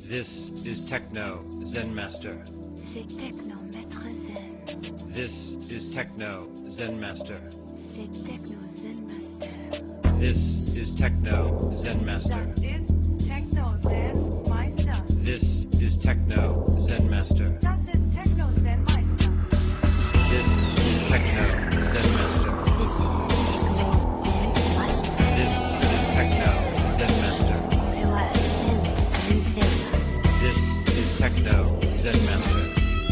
This is Techno Zen Master. C'est Techno Maître Zen. This is Techno Zen Master. C'est Techno Zen Master. This is Techno Zen Master. Das ist Techno Zen Meister. This is Techno Zen Master. Das ist Techno Zen Meister. This is Techno Zen Master. This is Techno Zen Master. This is Techno Zen Master.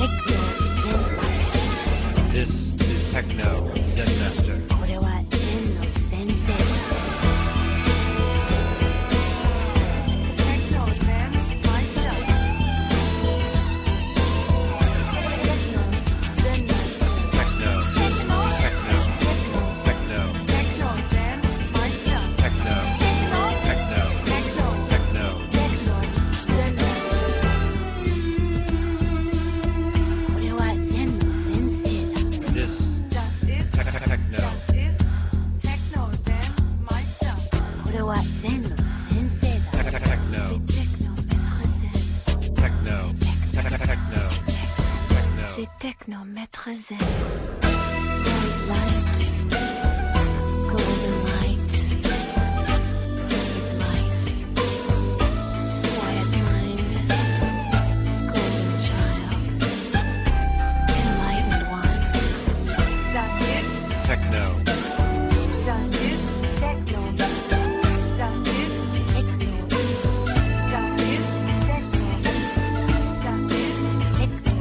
This is Techno Zen Master. Techno Zen Meister. Techno, techno, techno, Techno Zen Meister. techno, techno, Techno techno. This Das ist techno, Techno Zen Meister. techno, C'est techno, techno, techno. Techno Maître Zen. Gold light, golden light, perfect light, quiet mind, golden child, enlightened one. Das ist Techno, Techno. Das ist Techno. Das ist Techno. Das ist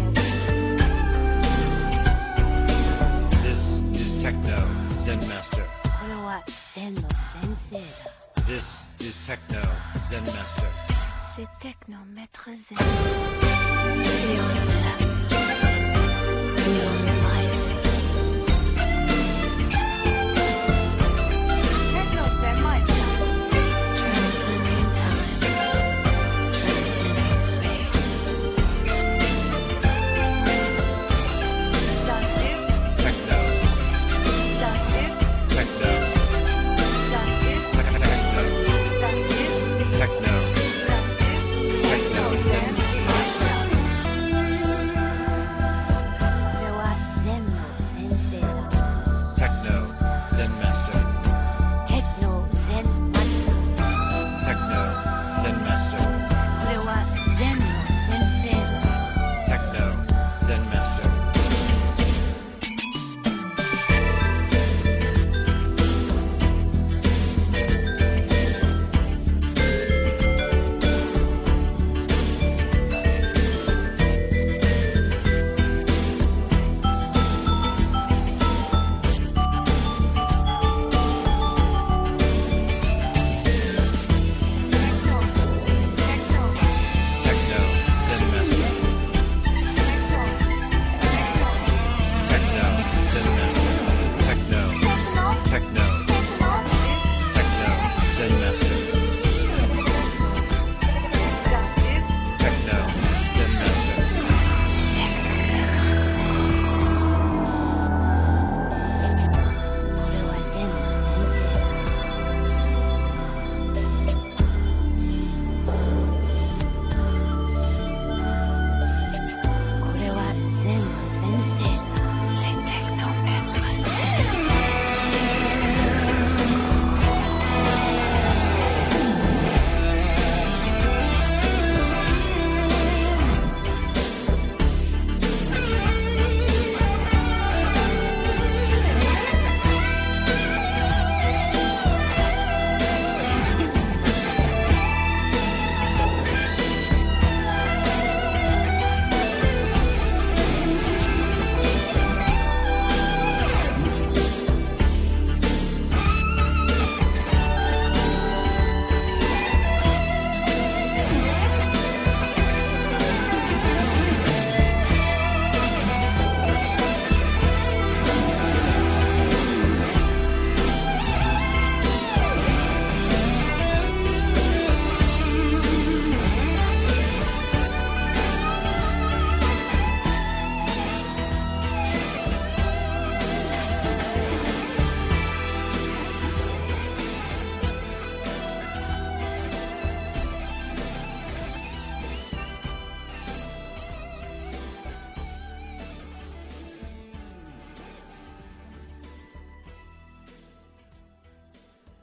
this is Techno Zen Master. これは禅の先生だ。 This is Techno Zen Master. C'est Techno Maître Zen. Beyond death, beyond life.